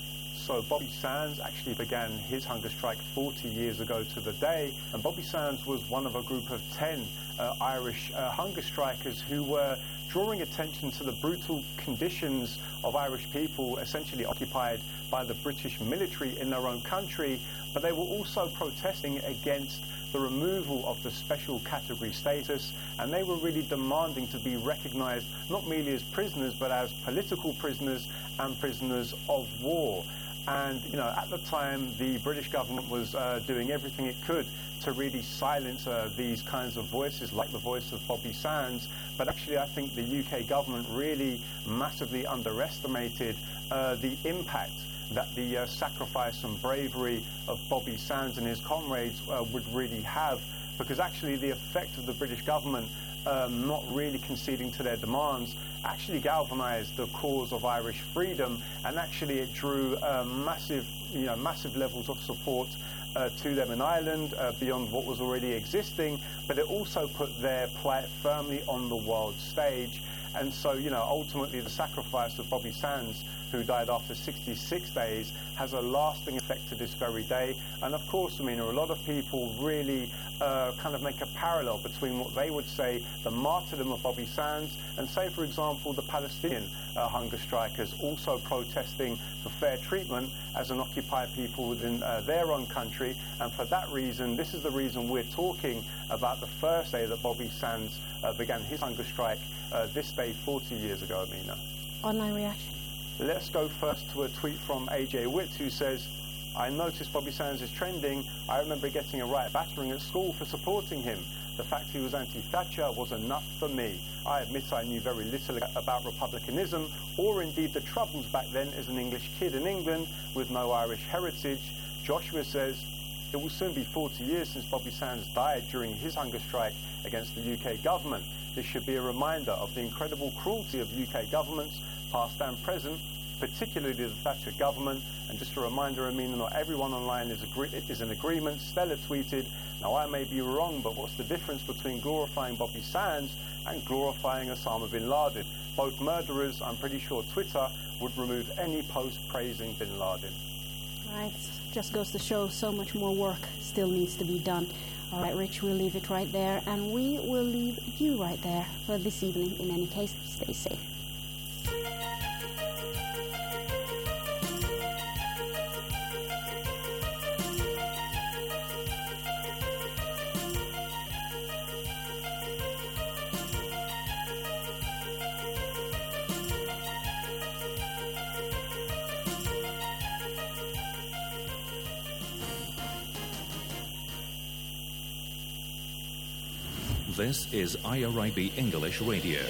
So Bobby Sands actually began his hunger strike 40 years ago to the day, and Bobby Sands was one of a group of 10 Irish hunger strikers who were drawing attention to the brutal conditions of Irish people essentially occupied by the British military in their own country, but they were also protesting against the removal of the special category status, and they were really demanding to be recognised not merely as prisoners but as political prisoners and prisoners of war. And, you know, at the time, the British government was doing everything it could to really silence these kinds of voices, like the voice of Bobby Sands. But actually, I think the UK government really massively underestimated the impact that the sacrifice and bravery of Bobby Sands and his comrades would really have, because actually the effect of the British government not really conceding to their demands actually galvanised the cause of Irish freedom, and actually it drew massive levels of support to them in Ireland beyond what was already existing, but it also put their plight firmly on the world stage. And so, you know, ultimately the sacrifice of Bobby Sands, who died after 66 days, has a lasting effect to this very day. And of course, I mean, a lot of people really kind of make a parallel between what they would say the martyrdom of Bobby Sands and, say, for example, the Palestinian hunger strikers also protesting for fair treatment as an occupied people within their own country. And for that reason, this is the reason we're talking about the first day that Bobby Sands began his hunger strike, this day 40 years ago, Amina. Online reaction? Let's go first to a tweet from AJ Witt, who says, I noticed Bobby Sands is trending. I remember getting a right battering at school for supporting him. The fact he was anti-Thatcher was enough for me. I admit I knew very little about republicanism, or indeed the troubles back then as an English kid in England with no Irish heritage. Joshua says, it will soon be 40 years since Bobby Sands died during his hunger strike against the UK government. This should be a reminder of the incredible cruelty of UK governments, past and present, particularly the Thatcher government. And just a reminder, I mean, not everyone online is in agreement. Stella tweeted, now I may be wrong, but what's the difference between glorifying Bobby Sands and glorifying Osama bin Laden? Both murderers. I'm pretty sure Twitter would remove any post praising bin Laden. Right, just goes to show so much more work still needs to be done. All right, Rich, we'll leave it right there, and we will leave you right there for this evening. In any case, stay safe. This is IRIB English Radio.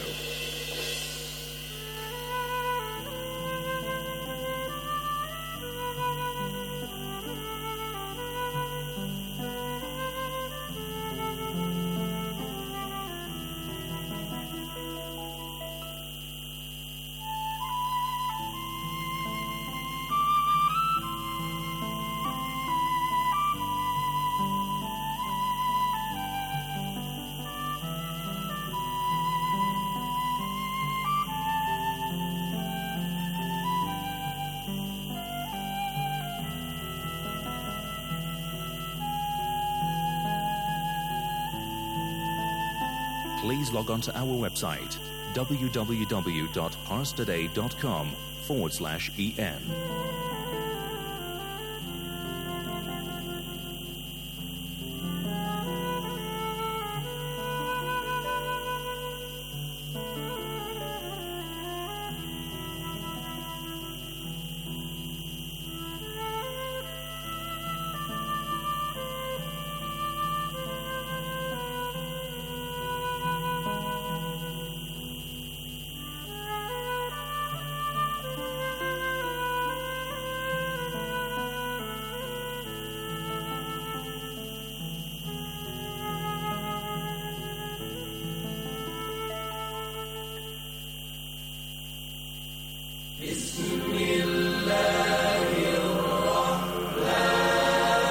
Please log on to our website, www.parstoday.com/en.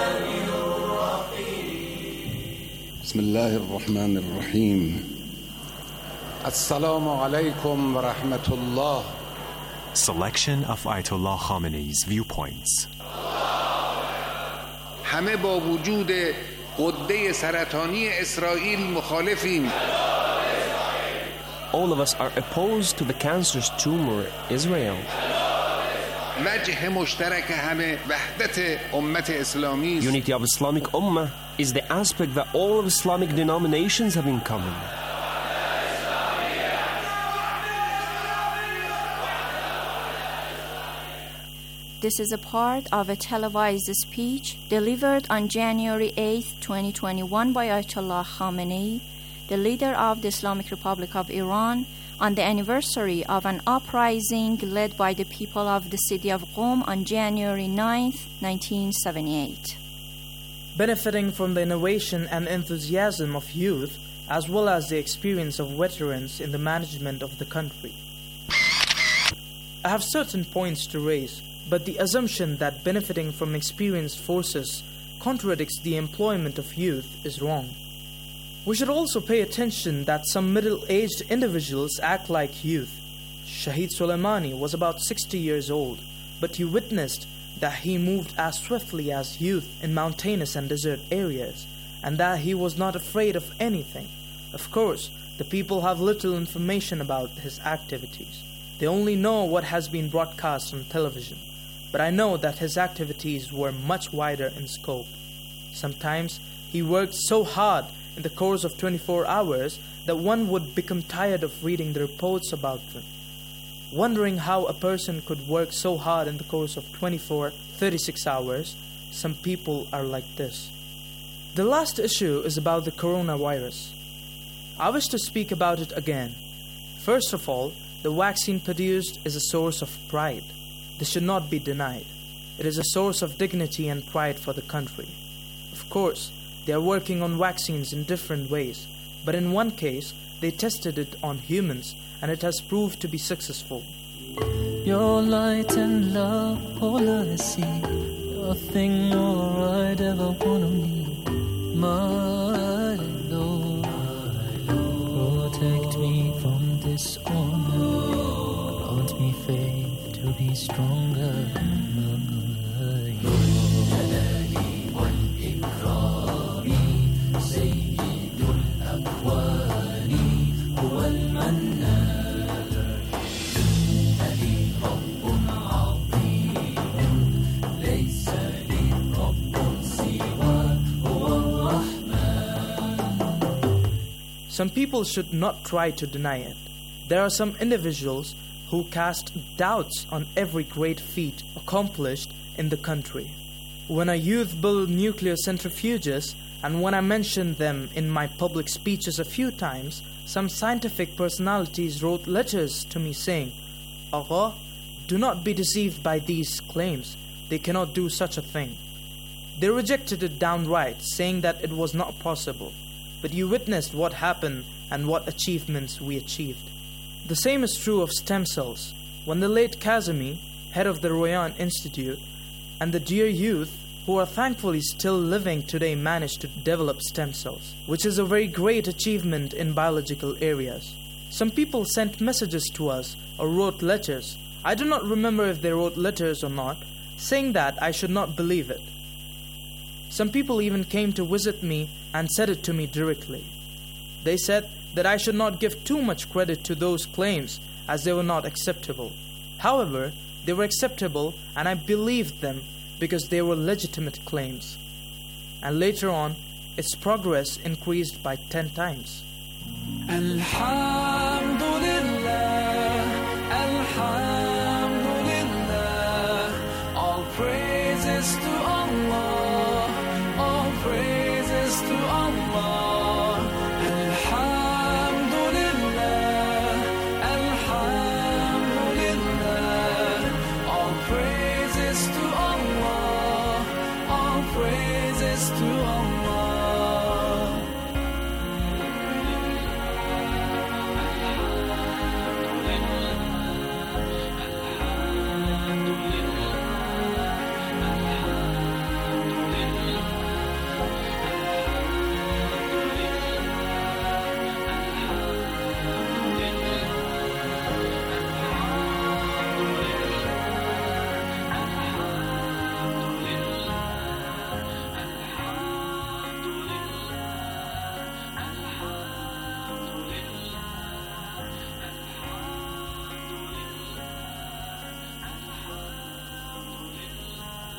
بسم الله الرحمن الرحيم Assalamu alaikum wa rahmatullah. Selection of Ayatollah Khamenei's viewpoints. همه با وجود غده سرطانی اسرائیل مخالفیم. All of us are opposed to the cancerous tumor, Israel. وجه مشترک همه وحدت امت اسلامی است. Unity of Islamic Ummah is the aspect that all of Islamic denominations have in common. This is a part of a televised speech delivered on January 8, 2021 by Ayatollah Khamenei, the leader of the Islamic Republic of Iran, on the anniversary of an uprising led by the people of the city of Qom on January 9, 1978. Benefiting from the innovation and enthusiasm of youth, as well as the experience of veterans in the management of the country. I have certain points to raise, but the assumption that benefiting from experienced forces contradicts the employment of youth is wrong. We should also pay attention that some middle-aged individuals act like youth. Shahid Soleimani was about 60 years old, but you witnessed that he moved as swiftly as youth in mountainous and desert areas, and that he was not afraid of anything. Of course, the people have little information about his activities. They only know what has been broadcast on television. But I know that his activities were much wider in scope. Sometimes he worked so hard in the course of 24 hours that one would become tired of reading the reports about them. Wondering how a person could work so hard in the course of 36 hours, some people are like this. The last issue is about the coronavirus. I wish to speak about it again. First of all, the vaccine produced is a source of pride. This should not be denied. It is a source of dignity and pride for the country. Of course, they are working on vaccines in different ways, but in one case, they tested it on humans, and it has proved to be successful. Your light and love, all I see, nothing more I'd ever want to need. My Lord, protect me from dishonor, grant me faith to be stronger. Some people should not try to deny it. There are some individuals who cast doubts on every great feat accomplished in the country. When a youth built nuclear centrifuges, and when I mentioned them in my public speeches a few times, some scientific personalities wrote letters to me saying, "Agha, do not be deceived by these claims. They cannot do such a thing." They rejected it downright, saying that it was not possible. But you witnessed what happened and what achievements we achieved. The same is true of stem cells. When the late Kazemi, head of the Royan Institute, and the dear youth, who are thankfully still living today, managed to develop stem cells, which is a very great achievement in biological areas. Some people sent messages to us or wrote letters. I do not remember if they wrote letters or not, saying that I should not believe it. Some people even came to visit me and said it to me directly. They said that I should not give too much credit to those claims as they were not acceptable. However, they were acceptable and I believed them because they were legitimate claims. And later on, its progress increased by 10 times.